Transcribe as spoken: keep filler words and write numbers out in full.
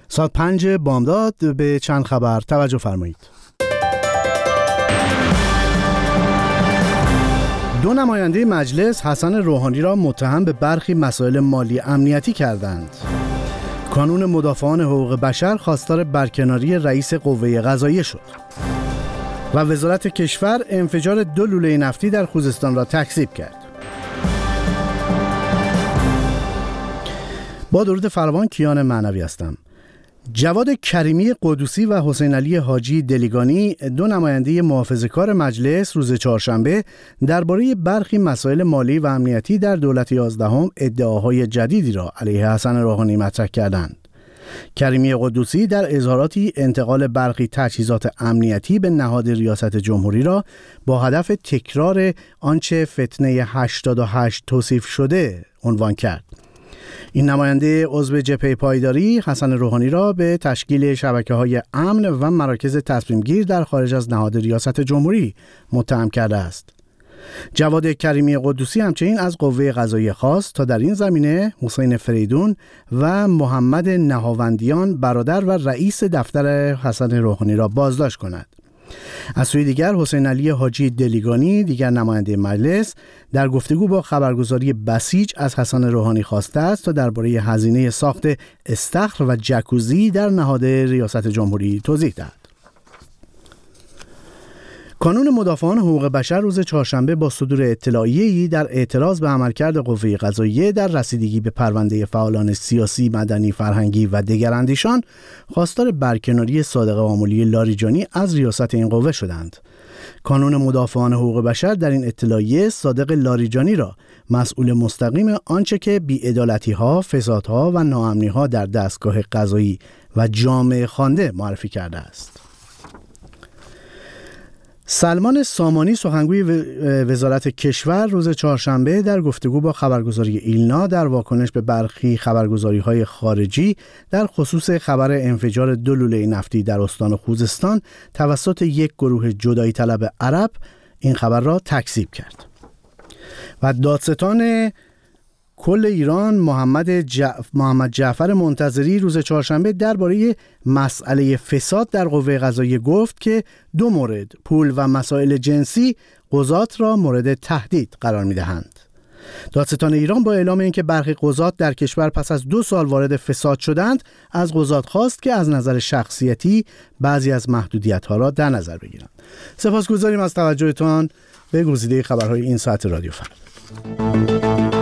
ساعت پنج بامداد به چند خبر توجه فرمایید. دو نماینده مجلس حسن روحانی را متهم به برخی مسائل مالی امنیتی کردند. کانون مدافعان حقوق بشر خواستار برکناری رئیس قوه قضاییه شد. و وزارت کشور انفجار دو لوله نفتی در خوزستان را تکذیب کرد. با درود فراوان، کیان معنوی هستم. جواد کریمی قدوسی و حسین علی حاجی دلیگانی، دو نماینده محافظه‌کار مجلس، روز چهارشنبه درباره برخی مسائل مالی و امنیتی در دولت یازدهم ادعاهای جدیدی را علیه حسن روحانی مطرح کردند. کریمی قدوسی در اظهاراتی انتقال برخی تجهیزات امنیتی به نهاد ریاست جمهوری را با هدف تکرار آنچه فتنه هشتاد و هشت توصیف شده عنوان کرد. این نماینده عضو جبهه پایداری حسن روحانی را به تشکیل شبکه‌های امن و مراکز تصمیم گیر در خارج از نهاد ریاست جمهوری متهم کرده است. جواد کریمی قدوسی همچنین از قوه قضاییه خواست تا در این زمینه حسین فریدون و محمد نهاوندیان برادر و رئیس دفتر حسن روحانی را بازداشت کند. از سوی دیگر حسین علی حاجی دلیگانی، دیگر نماینده مجلس، در گفتگو با خبرگزاری بسیج از حسن روحانی خواسته است تا درباره هزینه ساخت استخر و جکوزی در نهاد ریاست جمهوری توضیح دهد. کانون مدافعان حقوق بشر روز چهارشنبه با صدور اطلاعیه‌ای در اعتراض به عملکرد قوه قضاییه در رسیدگی به پرونده فعالان سیاسی، مدنی، فرهنگی و دیگر اندیشان خواستار برکناری صادق آملی لاریجانی از ریاست این قوه شدند. کانون مدافعان حقوق بشر در این اطلاعیه صادق لاریجانی را مسئول مستقیم آنچه که بی‌عدالتی‌ها، فسادها و ناامنی‌ها در دستگاه قضایی و جامعه خوانده معرفی کرده است. سلمان سامانی، سخنگوی وزارت کشور، روز چهارشنبه در گفتگو با خبرگزاری ایلنا در واکنش به برخی خبرگزاری‌های خارجی در خصوص خبر انفجار دو لوله نفتی در استان خوزستان توسط یک گروه جدایی طلب عرب این خبر را تکذیب کرد. و دادستان کل ایران محمد جعف... محمد جعفر منتظری روز چهارشنبه درباره مسئله فساد در قوه قضاییه گفت که دو مورد، پول و مسائل جنسی، قضات را مورد تهدید قرار می‌دهند. دادستان ایران با اعلام اینکه برخی قضات در کشور پس از دو سال وارد فساد شدند، از قضات خواست که از نظر شخصیتی بعضی از محدودیت‌ها را در نظر بگیرند. سپاسگزاریم از توجهتان به گزیده خبرهای این ساعت رادیو فردا.